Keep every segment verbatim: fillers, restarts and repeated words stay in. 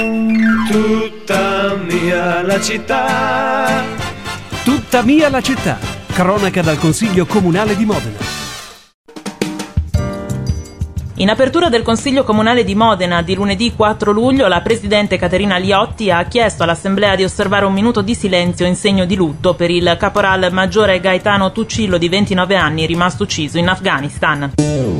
Tutta mia la città. Tutta mia la città. Cronaca dal Consiglio Comunale di Modena. In apertura del Consiglio Comunale di Modena di lunedì quattro luglio, la Presidente Caterina Liotti ha chiesto all'Assemblea di osservare un minuto di silenzio in segno di lutto per il caporal maggiore Gaetano Tuccillo di ventinove anni rimasto ucciso in Afghanistan.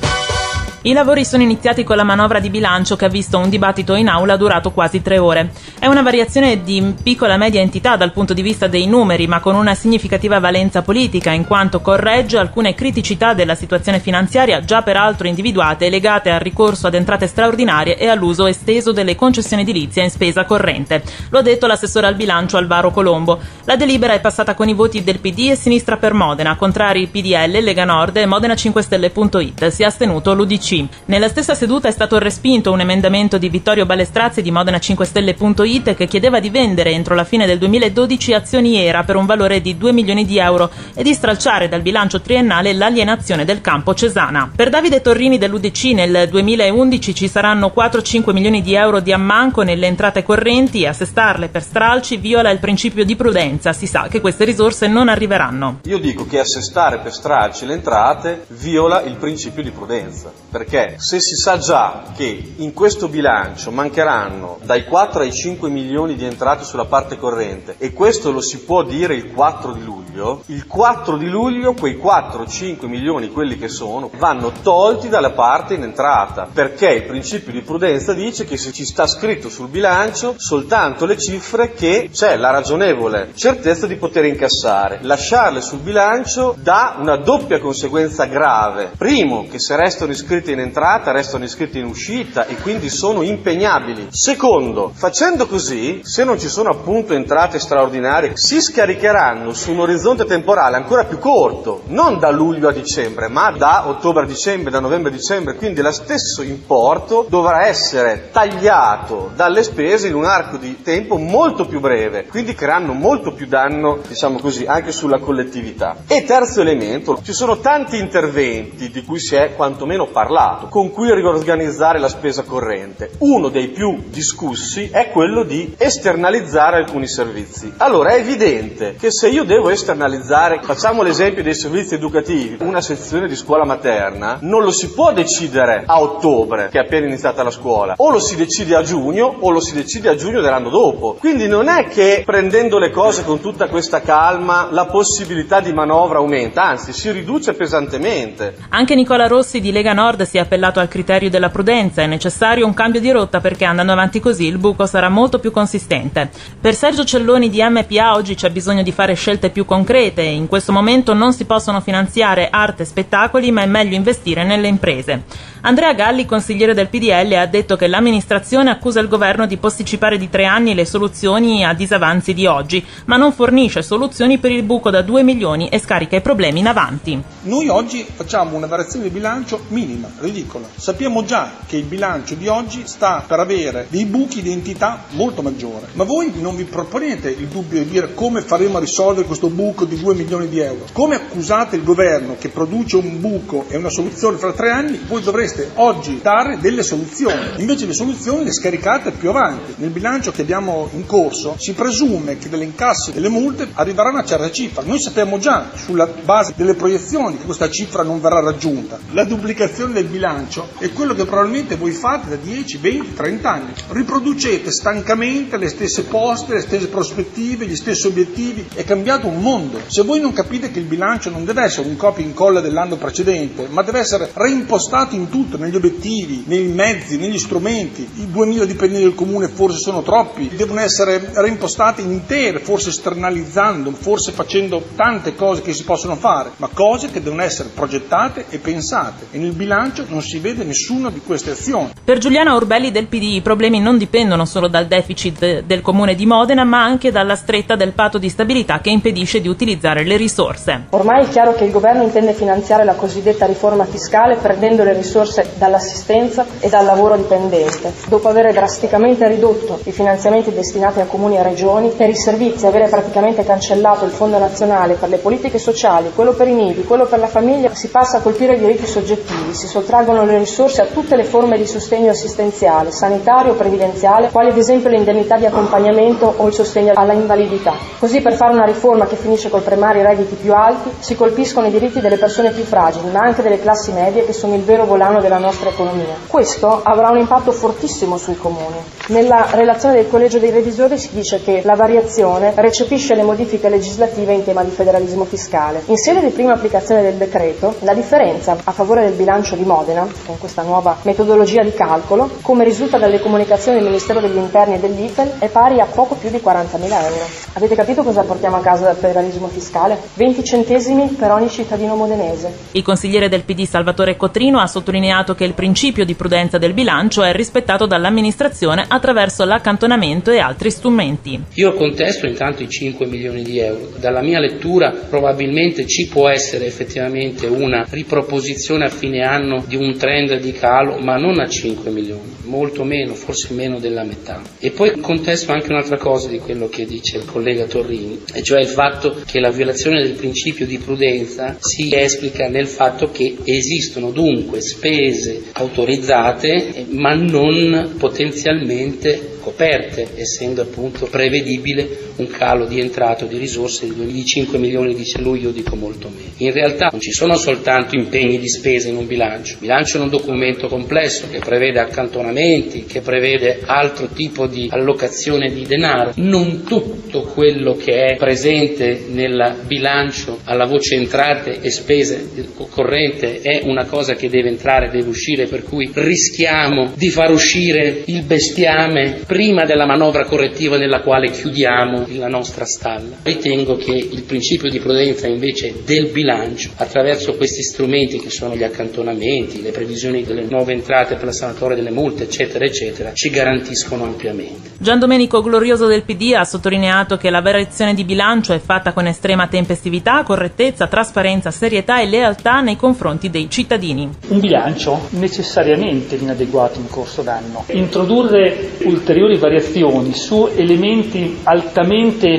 I lavori sono iniziati con la manovra di bilancio che ha visto un dibattito in aula durato quasi tre ore. È una variazione di piccola media entità dal punto di vista dei numeri, ma con una significativa valenza politica, in quanto corregge alcune criticità della situazione finanziaria già peraltro individuate, legate al ricorso ad entrate straordinarie e all'uso esteso delle concessioni edilizie in spesa corrente. Lo ha detto l'assessore al bilancio Alvaro Colombo. La delibera è passata con i voti del P D e Sinistra per Modena, contrari P D L, Lega Nord e Modena cinque Stelle punto it. Si è astenuto l'U D C. Nella stessa seduta è stato respinto un emendamento di Vittorio Balestrazzi di Modena cinque Stelle punto it che chiedeva di vendere entro la fine del duemiladodici azioni E R A per un valore di due milioni di euro e di stralciare dal bilancio triennale l'alienazione del campo Cesana. Per Davide Torrini dell'U D C nel duemilaundici ci saranno quattro cinque milioni di euro di ammanco nelle entrate correnti e assestarle per stralci viola il principio di prudenza. Si sa che queste risorse non arriveranno. Io dico che assestare per stralci le entrate viola il principio di prudenza. Perché se si sa già che in questo bilancio mancheranno dai quattro ai cinque milioni di entrate sulla parte corrente, e questo lo si può dire il quattro di luglio, il quattro di luglio quei quattro cinque milioni, quelli che sono, vanno tolti dalla parte in entrata, perché il principio di prudenza dice che se ci sta scritto sul bilancio soltanto le cifre che c'è la ragionevole certezza di poter incassare. Lasciarle sul bilancio dà una doppia conseguenza grave. Primo, che se restano iscritti in entrata restano iscritti in uscita e quindi sono impegnabili. Secondo, facendo così, se non ci sono appunto entrate straordinarie, si scaricheranno su un orizzonte temporale ancora più corto, non da luglio a dicembre, ma da ottobre a dicembre, da novembre a dicembre, quindi lo stesso importo dovrà essere tagliato dalle spese in un arco di tempo molto più breve, quindi creando molto più danno, diciamo così, anche sulla collettività. E terzo elemento, ci sono tanti interventi di cui si è quantomeno parlato, con cui riorganizzare la spesa corrente. Uno dei più discussi è quello di esternalizzare alcuni servizi. Allora è evidente che se io devo esternalizzare, facciamo l'esempio dei servizi educativi, una sezione di scuola materna, non lo si può decidere a ottobre, che è appena iniziata la scuola, o lo si decide a giugno o lo si decide a giugno dell'anno dopo. Quindi non è che prendendo le cose con tutta questa calma la possibilità di manovra aumenta, anzi si riduce pesantemente. Anche Nicola Rossi di Lega Nord si è appellato al criterio della prudenza. È necessario un cambio di rotta perché andando avanti così il buco sarà molto più consistente. Per Sergio Celloni di M P A oggi c'è bisogno di fare scelte più concrete. In questo momento non si possono finanziare arte e spettacoli, ma è meglio investire nelle imprese. Andrea Galli, consigliere del P D L, ha detto che l'amministrazione accusa il governo di posticipare di tre anni le soluzioni a disavanzi di oggi, ma non fornisce soluzioni per il buco da due milioni e scarica i problemi in avanti. Noi oggi facciamo una variazione di bilancio minima, ridicola. Sappiamo già che il bilancio di oggi sta per avere dei buchi di entità molto maggiore, ma voi non vi proponete il dubbio di dire come faremo a risolvere questo buco di due milioni di euro. Come accusate il governo che produce un buco e una soluzione fra tre anni, voi dovreste oggi dare delle soluzioni, invece le soluzioni le scaricate più avanti. Nel bilancio che abbiamo in corso si presume che delle incassi delle multe arriverà una certa cifra. Noi sappiamo già sulla base delle proiezioni che questa cifra non verrà raggiunta. La duplicazione del bilancio è quello che probabilmente voi fate da dieci, venti, trenta anni. Riproducete stancamente le stesse poste, le stesse prospettive, gli stessi obiettivi. È cambiato un mondo. Se voi non capite che il bilancio non deve essere un copia e incolla dell'anno precedente, ma deve essere reimpostato in tutto, negli obiettivi, nei mezzi, negli strumenti. I duemila dipendenti del comune forse sono troppi, devono essere reimpostati intere, forse esternalizzando, forse facendo tante cose che si possono fare, ma cose che devono essere progettate e pensate, e nel bilancio non si vede nessuna di queste azioni. Per Giuliana Urbelli del P D i problemi non dipendono solo dal deficit del comune di Modena, ma anche dalla stretta del patto di stabilità che impedisce di utilizzare le risorse. Ormai è chiaro che il governo intende finanziare la cosiddetta riforma fiscale prendendo le risorse dall'assistenza e dal lavoro dipendente. Dopo aver drasticamente ridotto i finanziamenti destinati a comuni e regioni, per i servizi avere praticamente cancellato il Fondo nazionale per le politiche sociali, quello per i nidi, quello per la famiglia, si passa a colpire i diritti soggettivi, si sottraggono le risorse a tutte le forme di sostegno assistenziale, sanitario, previdenziale, quali ad esempio l'indennità di accompagnamento o il sostegno alla invalidità. Così, per fare una riforma che finisce col premiare i redditi più alti, si colpiscono i diritti delle persone più fragili, ma anche delle classi medie, che sono il vero volano della nostra economia. Questo avrà un impatto fortissimo sui comuni. Nella relazione del Collegio dei Revisori si dice che la variazione recepisce le modifiche legislative in tema di federalismo fiscale. In sede di prima applicazione del decreto, la differenza a favore del bilancio di Modena, con questa nuova metodologia di calcolo, come risulta dalle comunicazioni del Ministero degli Interni e dell'I F E L, è pari a poco più di quarantamila euro. Avete capito cosa portiamo a casa dal federalismo fiscale? venti centesimi per ogni cittadino modenese. Il consigliere del P D Salvatore Cotrino ha sottolineato che il principio di prudenza del bilancio è rispettato dall'amministrazione attraverso l'accantonamento e altri strumenti. Io contesto intanto i cinque milioni di euro. Dalla mia lettura probabilmente ci può essere effettivamente una riproposizione a fine anno di un trend di calo, ma non a cinque milioni, molto meno, forse meno della metà. E poi contesto anche un'altra cosa di quello che dice il collega Torrini, e cioè il fatto che la violazione del principio di prudenza si esplica nel fatto che esistono dunque spese autorizzate ma non potenzialmente coperte, essendo appunto prevedibile un calo di entrate o di risorse di cinque milioni, dice lui, io dico molto meno. In realtà non ci sono soltanto impegni di spesa in un bilancio, il bilancio è un documento complesso che prevede accantonamenti, che prevede altro tipo di allocazione di denaro. Non tutto quello che è presente nel bilancio alla voce entrate e spese corrente è una cosa che deve entrare e deve uscire, per cui rischiamo di far uscire il bestiame prima della manovra correttiva nella quale chiudiamo la nostra stalla. Ritengo che il principio di prudenza invece del bilancio, attraverso questi strumenti che sono gli accantonamenti, le previsioni delle nuove entrate per la sanatoria delle multe, eccetera, eccetera, ci garantiscono ampiamente. Gian Domenico Glorioso del P D ha sottolineato che la variazione di bilancio è fatta con estrema tempestività, correttezza, trasparenza, serietà e lealtà nei confronti dei cittadini. Un bilancio necessariamente inadeguato in corso d'anno. Introdurre ulteriori variazioni su elementi altamente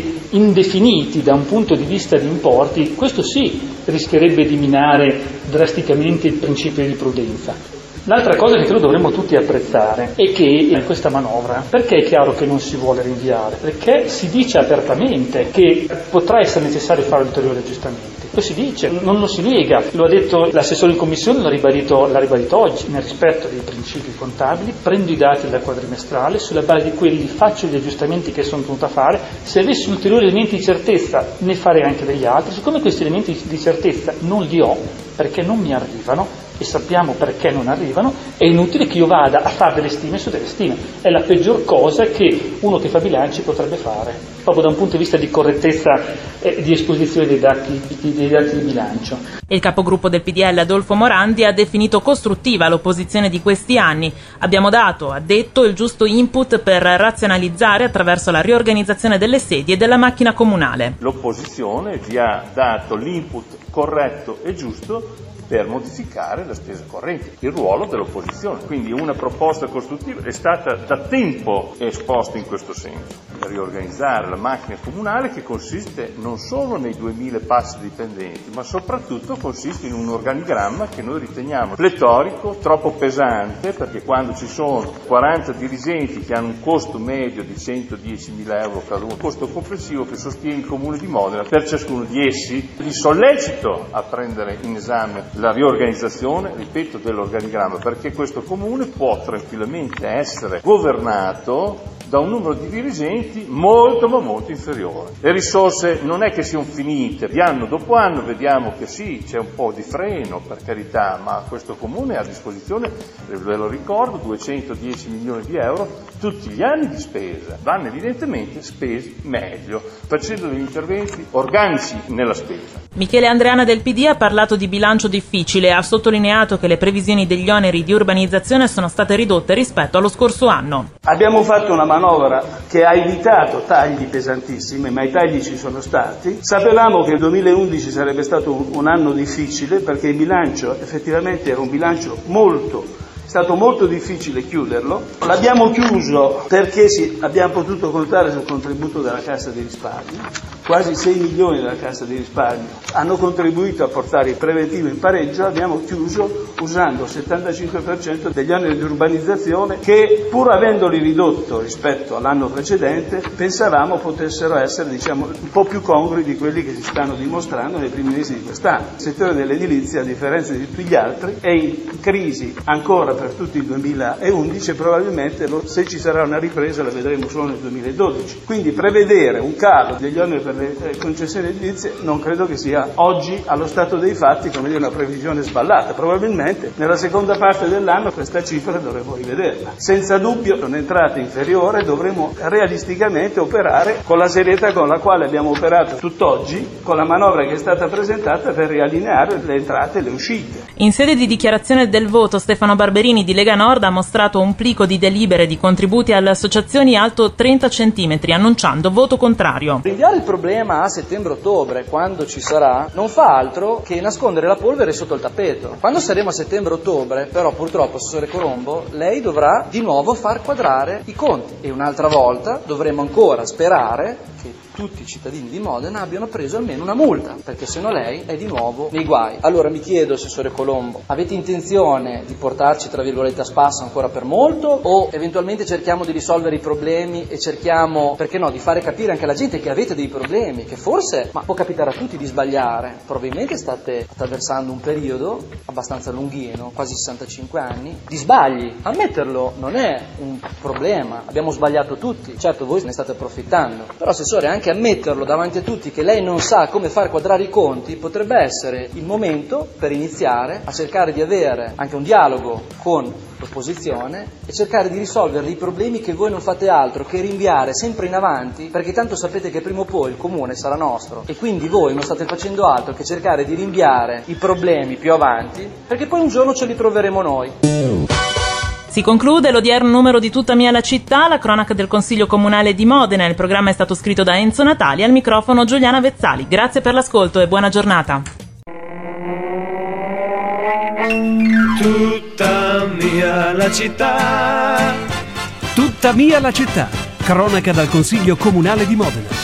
indefiniti da un punto di vista di importi, questo sì rischierebbe di minare drasticamente il principio di prudenza. L'altra cosa che credo dovremmo tutti apprezzare è che in questa manovra, perché è chiaro che non si vuole rinviare? Perché si dice apertamente che potrà essere necessario fare ulteriori aggiustamenti. Lo si dice, non lo si nega, lo ha detto l'assessore in commissione, l'ha ribadito, l'ha ribadito oggi, nel rispetto dei principi contabili, prendo i dati dal quadrimestrale, sulla base di quelli faccio gli aggiustamenti che sono tenuto a fare, se avessi ulteriori elementi di certezza ne farei anche degli altri, siccome questi elementi di certezza non li ho perché non mi arrivano, e sappiamo perché non arrivano, è inutile che io vada a fare delle stime su delle stime. È la peggior cosa che uno che fa bilanci potrebbe fare, proprio da un punto di vista di correttezza e di esposizione dei dati, dei dati di bilancio. Il capogruppo del P D L Adolfo Morandi ha definito costruttiva l'opposizione di questi anni. Abbiamo dato, ha detto, il giusto input per razionalizzare attraverso la riorganizzazione delle sedi e della macchina comunale. L'opposizione vi ha dato l'input corretto e giusto per modificare la spesa corrente, il ruolo dell'opposizione. Quindi una proposta costruttiva è stata da tempo esposta in questo senso, per riorganizzare la macchina comunale, che consiste non solo nei duemila passi dipendenti, ma soprattutto consiste in un organigramma che noi riteniamo pletorico, troppo pesante, perché quando ci sono quaranta dirigenti che hanno un costo medio di centodiecimila euro cada uno, un costo complessivo che sostiene il Comune di Modena per ciascuno di essi, li sollecito a prendere in esame la riorganizzazione, ripeto, dell'organigramma, perché questo comune può tranquillamente essere governato da un numero di dirigenti molto ma molto inferiore. Le risorse non è che siano finite, di anno dopo anno vediamo che sì, c'è un po' di freno, per carità, ma questo comune ha a disposizione, ve lo ricordo, duecentodieci milioni di euro tutti gli anni di spesa, vanno evidentemente spesi meglio, facendo degli interventi organici nella spesa. Michele Andreana del P D ha parlato di bilancio difficile e ha sottolineato che le previsioni degli oneri di urbanizzazione sono state ridotte rispetto allo scorso anno. Abbiamo fatto una manovra che ha evitato tagli pesantissimi, ma i tagli ci sono stati. Sapevamo che il duemilaundici sarebbe stato un, un anno difficile, perché il bilancio effettivamente era un bilancio molto È stato molto difficile chiuderlo, l'abbiamo chiuso perché sì, abbiamo potuto contare sul contributo della Cassa di Risparmio, quasi sei milioni dalla Cassa di risparmio hanno contribuito a portare il preventivo in pareggio, abbiamo chiuso usando il settantacinque per cento degli oneri di urbanizzazione che, pur avendoli ridotto rispetto all'anno precedente, pensavamo potessero essere, diciamo, un po' più congrui di quelli che si stanno dimostrando nei primi mesi di quest'anno. Il settore dell'edilizia, a differenza di tutti gli altri, è in crisi ancora per tutto il duemilaundici e probabilmente lo, se ci sarà una ripresa la vedremo solo nel duemiladodici. Quindi prevedere un calo degli oneri per le concessioni edilizie non credo che sia oggi, allo stato dei fatti, come dire, una previsione sballata. Probabilmente nella seconda parte dell'anno questa cifra dovremo rivederla. Senza dubbio un'entrata inferiore, dovremo realisticamente operare con la serietà con la quale abbiamo operato tutt'oggi, con la manovra che è stata presentata, per riallineare le entrate e le uscite. In sede di dichiarazione del voto, Stefano Barberini di Lega Nord ha mostrato un plico di delibere di contributi alle associazioni alto trenta centimetri, annunciando voto contrario. Rinviare il problema a settembre-ottobre, quando ci sarà, non fa altro che nascondere la polvere sotto il tappeto. Quando saremo a settembre-ottobre, però purtroppo, Assessore Colombo, lei dovrà di nuovo far quadrare i conti e un'altra volta dovremo ancora sperare che tutti i cittadini di Modena abbiano preso almeno una multa, perché sennò lei è di nuovo nei guai. Allora mi chiedo, Assessore Colombo, avete intenzione di portarci, tra virgolette, a spasso ancora per molto, o eventualmente cerchiamo di risolvere i problemi e cerchiamo, perché no, di fare capire anche alla gente che avete dei problemi, che forse, ma può capitare a tutti di sbagliare, probabilmente state attraversando un periodo abbastanza lunghino, quasi sessantacinque anni, di sbagli. Ammetterlo non è un problema, abbiamo sbagliato tutti, certo voi ne state approfittando, però Assessore, anche ammetterlo davanti a tutti che lei non sa come far quadrare i conti potrebbe essere il momento per iniziare a cercare di avere anche un dialogo con l'opposizione e cercare di risolvere i problemi che voi non fate altro che rinviare sempre in avanti, perché tanto sapete che prima o poi il comune sarà nostro e quindi voi non state facendo altro che cercare di rinviare i problemi più avanti, perché poi un giorno ce li troveremo noi. Si conclude l'odierno numero di Tutta mia la città, la cronaca del Consiglio Comunale di Modena. Il programma è stato scritto da Enzo Natali, al microfono Giuliana Vezzali. Grazie per l'ascolto e buona giornata. Tutta mia la città. Tutta mia la città. Cronaca dal Consiglio Comunale di Modena.